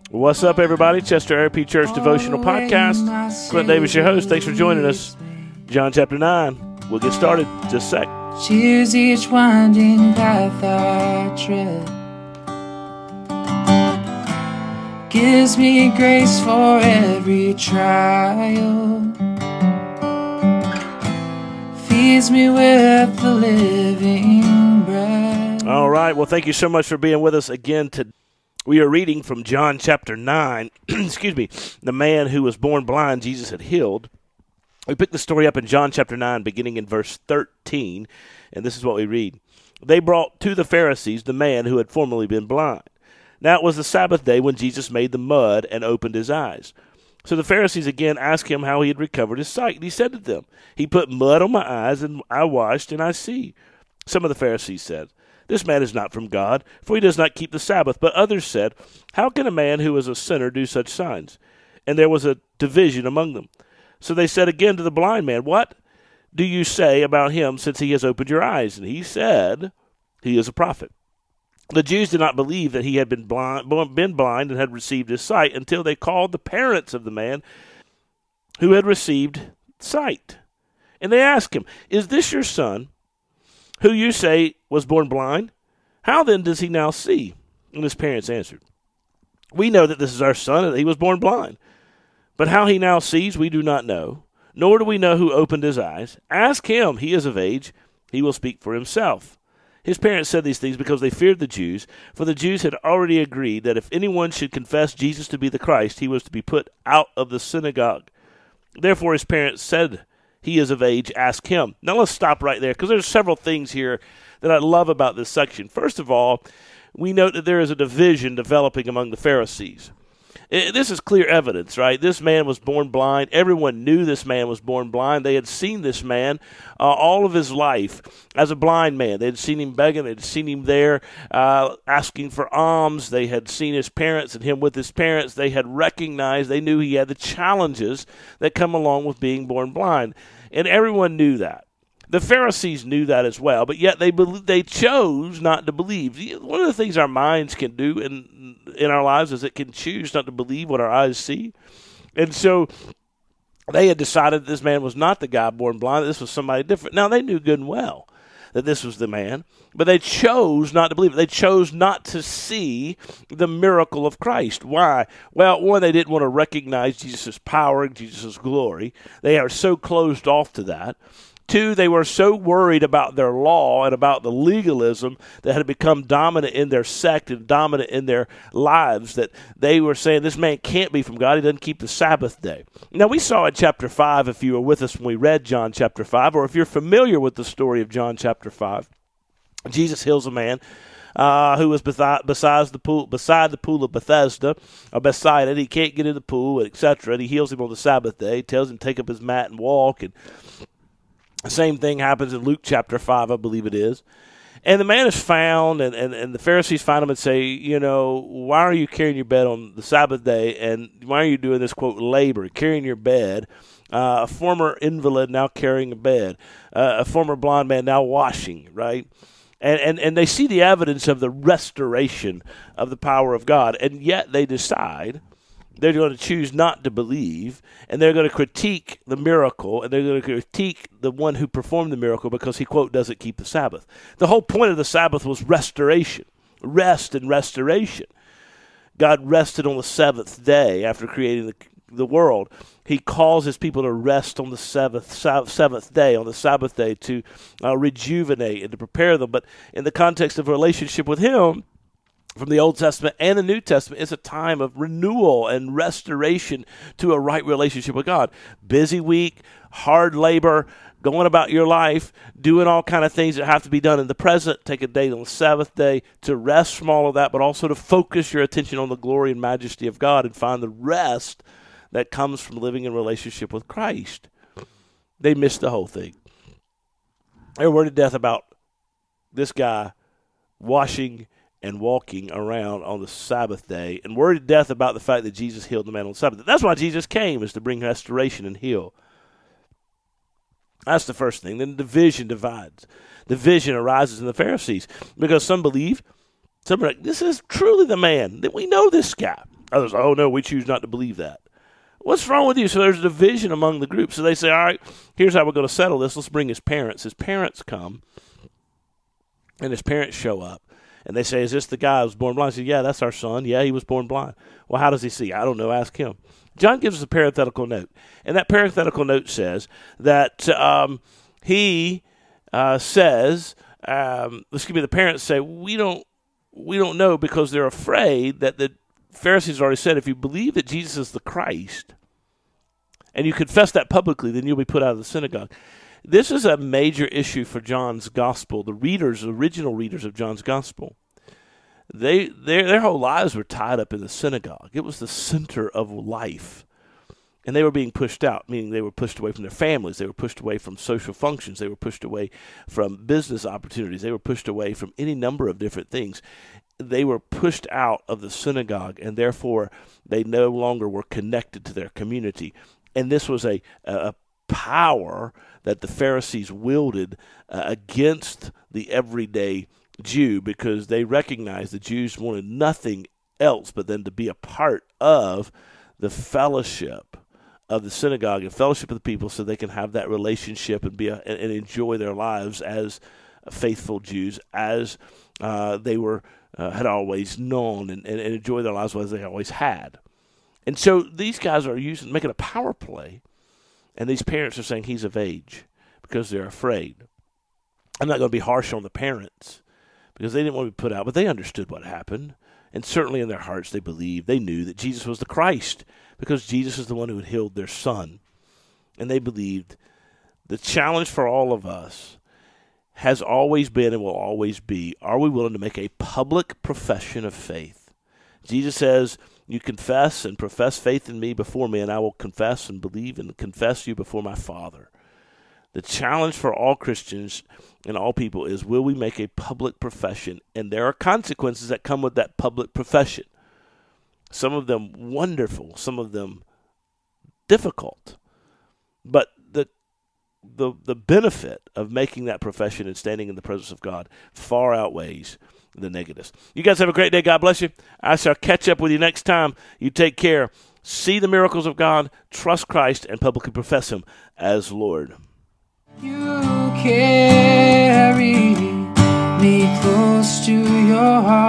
What's up, everybody? Chester RP Church Devotional Podcast. Clint Davis, your host. Thanks for joining us. John chapter 9. We'll get started in just a sec. Cheers each winding path I tread. Gives me grace for every trial. Feeds me with the living bread. All right. Well, thank you so much for being with us again today. We are reading from John chapter 9, the man who was born blind, Jesus had healed. We pick the story up in John chapter 9, beginning in verse 13, and this is what we read. They brought to the Pharisees the man who had formerly been blind. Now it was the Sabbath day when Jesus made the mud and opened his eyes. So the Pharisees again asked him how he had recovered his sight, and he said to them, "He put mud on my eyes, and I washed, and I see." Some of the Pharisees said, "This man is not from God, for he does not keep the Sabbath." But others said, "How can a man who is a sinner do such signs?" And there was a division among them. So they said again to the blind man, "What do you say about him since he has opened your eyes?" And he said, "He is a prophet." The Jews did not believe that he had been blind and had received his sight until they called the parents of the man who had received sight. And they asked him, "Is this your son, who you say was born blind? How then does he now see?" And his parents answered, "We know that this is our son and that he was born blind. But how he now sees we do not know, nor do we know who opened his eyes. Ask him, he is of age, he will speak for himself." His parents said these things because they feared the Jews, for the Jews had already agreed that if anyone should confess Jesus to be the Christ, he was to be put out of the synagogue. Therefore his parents said, "He is of age, ask him." Now let's stop right there, because there's several things here that I love about this section. First of all, we note that there is a division developing among the Pharisees. This is clear evidence, right? This man was born blind. Everyone knew this man was born blind. They had seen this man all of his life as a blind man. They had seen him begging. They had seen him there asking for alms. They had seen his parents and him with his parents. They had recognized, they knew he had the challenges that come along with being born blind. And everyone knew that. The Pharisees knew that as well, but yet they chose not to believe. One of the things our minds can do in our lives is it can choose not to believe what our eyes see. And so they had decided that this man was not the guy born blind, that this was somebody different. Now, they knew good and well that this was the man, but they chose not to believe it. They chose not to see the miracle of Christ. Why? Well, one, they didn't want to recognize Jesus' power and Jesus' glory. They are so closed off to that. Two, they were so worried about their law and about the legalism that had become dominant in their sect and dominant in their lives that they were saying, this man can't be from God. He doesn't keep the Sabbath day. Now, we saw in chapter 5, if you were with us when we read John chapter 5, or if you're familiar with the story of John chapter 5, Jesus heals a man who was beside the pool of Bethesda, or beside it. He can't get in the pool, etc. And he heals him on the Sabbath day. He tells him to take up his mat and walk, and the same thing happens in Luke chapter 5, I believe it is. And the man is found, and the Pharisees find him and say, why are you carrying your bed on the Sabbath day, and why are you doing this, quote, labor, carrying your bed? A former invalid now carrying a bed, a former blind man now washing, right? And they see the evidence of the restoration of the power of God, and yet they decide they're going to choose not to believe, and they're going to critique the miracle, and they're going to critique the one who performed the miracle because he, quote, doesn't keep the Sabbath. The whole point of the Sabbath was restoration, rest and restoration. God rested on the seventh day after creating the world. He calls his people to rest on the seventh day, on the Sabbath day, to rejuvenate and to prepare them. But in the context of a relationship with him, from the Old Testament and the New Testament, it's a time of renewal and restoration to a right relationship with God. Busy week, hard labor, going about your life, doing all kind of things that have to be done in the present. Take a day on the Sabbath day to rest from all of that, but also to focus your attention on the glory and majesty of God and find the rest that comes from living in relationship with Christ. They missed the whole thing. They were to death about this guy washing and walking around on the Sabbath day, and worried to death about the fact that Jesus healed the man on the Sabbath. That's why Jesus came, is to bring restoration and heal. That's the first thing. Then division divides. Division arises in the Pharisees because some believe, some are like, this is truly the man. That we know this guy. Others, oh no, we choose not to believe that. What's wrong with you? So there's a division among the group. So they say, all right, here's how we're going to settle this. Let's bring his parents. His parents come, and his parents show up. And they say, is this the guy who was born blind? He said, yeah, that's our son. Yeah, he was born blind. Well, how does he see? I don't know. Ask him. John gives us a parenthetical note. And that parenthetical note says that he says, the parents say, we don't know, because they're afraid that the Pharisees already said, if you believe that Jesus is the Christ and you confess that publicly, then you'll be put out of the synagogue. This is a major issue for John's gospel. The original readers of John's gospel, their whole lives were tied up in the synagogue. It was the center of life. And they were being pushed out, meaning they were pushed away from their families. They were pushed away from social functions. They were pushed away from business opportunities. They were pushed away from any number of different things. They were pushed out of the synagogue, and therefore they no longer were connected to their community. And this was a power that the Pharisees wielded against the everyday Jew, because they recognized the Jews wanted nothing else but then to be a part of the fellowship of the synagogue and fellowship of the people, so they can have that relationship and and enjoy their lives as faithful Jews, as they were had always known, and enjoy their lives as they always had. And so these guys are making a power play, and these parents are saying he's of age because they're afraid. I'm not going to be harsh on the parents because they didn't want to be put out, but they understood what happened. And certainly in their hearts they believed, they knew that Jesus was the Christ, because Jesus is the one who had healed their son. And they believed. The challenge for all of us has always been and will always be, are we willing to make a public profession of faith? Jesus says, you confess and profess faith in me before me, and I will confess and believe and confess you before my Father. The challenge for all Christians and all people is, will we make a public profession? And there are consequences that come with that public profession. Some of them wonderful, some of them difficult. But the benefit of making that profession and standing in the presence of God far outweighs the negatives. You guys have a great day. God bless you. I shall catch up with you next time. You take care. See the miracles of God, trust Christ, and publicly profess Him as Lord. You carry me close to your heart.